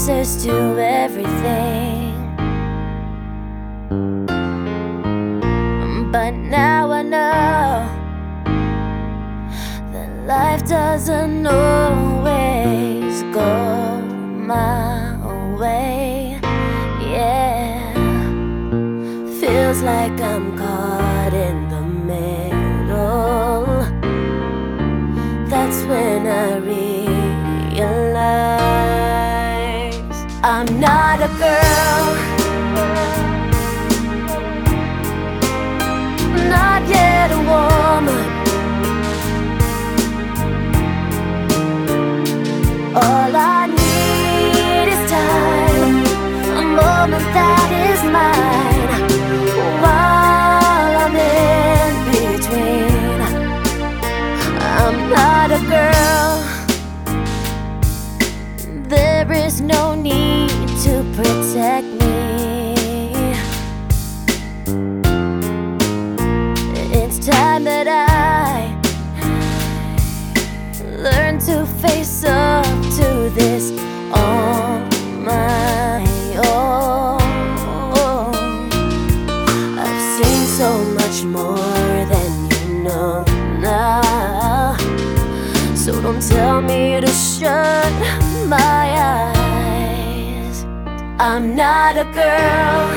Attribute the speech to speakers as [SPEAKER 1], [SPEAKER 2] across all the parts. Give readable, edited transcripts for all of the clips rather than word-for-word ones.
[SPEAKER 1] answers to everything. But now I know that life doesn't always go my way. Yeah, feels like I'm caught in the middle. That's when I realize I'm not a girl, not yet a woman. All I need is time, a moment that is mine, while I'm in between. I'm not a girl, there is no need to protect me. It's time that I learn to face up to this on my own. I've seen so much more than you know now, so don't tell me to shut my eyes. I'm not a girl,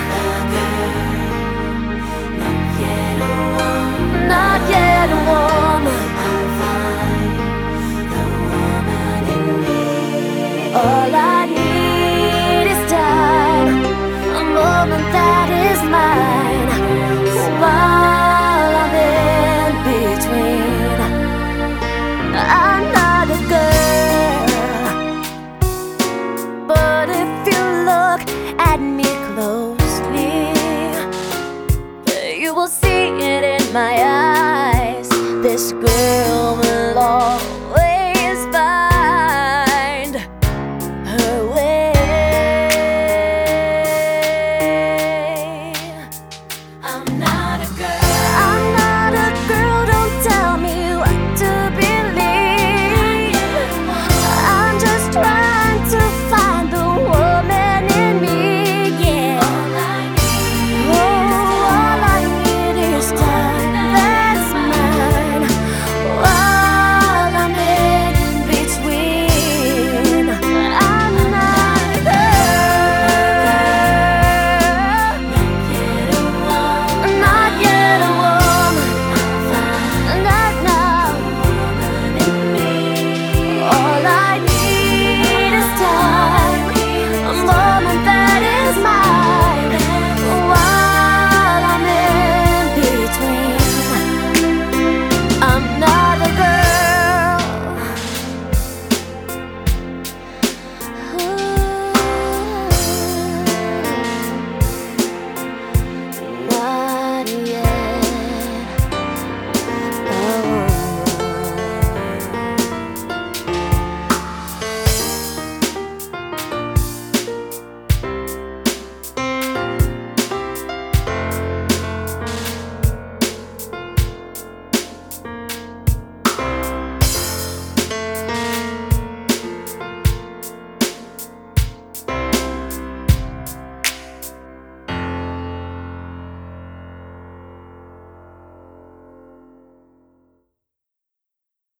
[SPEAKER 1] not yet a woman. All